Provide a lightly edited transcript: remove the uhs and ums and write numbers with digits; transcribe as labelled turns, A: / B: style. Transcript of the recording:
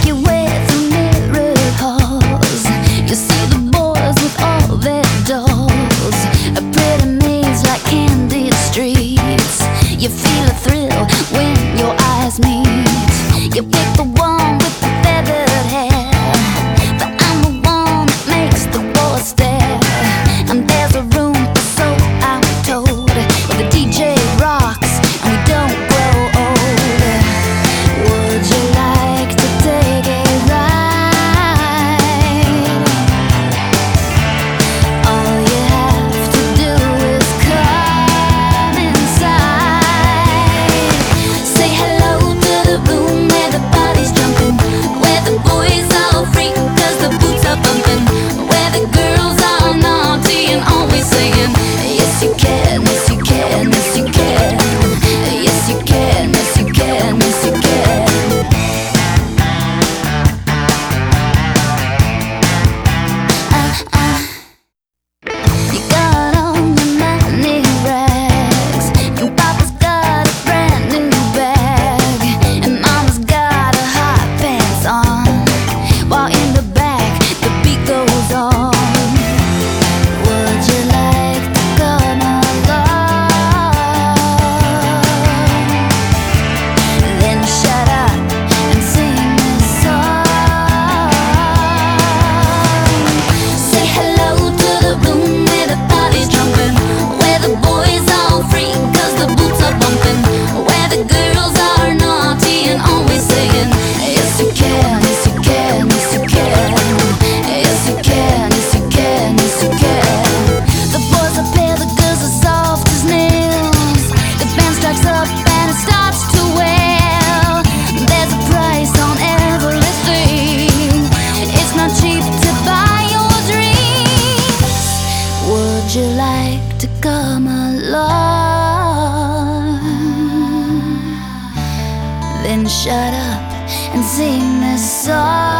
A: your way through miracles. You see the boys with all their dolls, a pretty maze like candid streets. You feel a thrill when your eyes meet. You pick the one with the feathered hair, but I'm the one that makes the boys stare. And there's a room for so I'm told, where the DJ rocks and we don't grow old. Would you like to take a ride? All you have to do is come inside. Say hello to the room where the body's jumping, where the boys all freak cause the boots are bumping, where the girls are naughty and always saying, yes you can, yes you can, yes you can, yes you can, yes you can, yes you can. You got on your money rags, and Papa's got a brand new bag, and Mama's got her hot pants on, while in the back the beat goes on. Would you like to come along? Then shut up and sing this song. Say hello to the room where the body's jumping, where the boys all freak cause the boots are bumping, where the girls are naughty and always saying, yes you can, yes you can, yes you can, yes you can, yes you can, yes you can. The boys are pale, the girls are soft as nails. The band strikes up and it starts to wail. There's a price on everything, it's not cheap to buy your dreams. Would you like to come along? Then shut up and sing this song.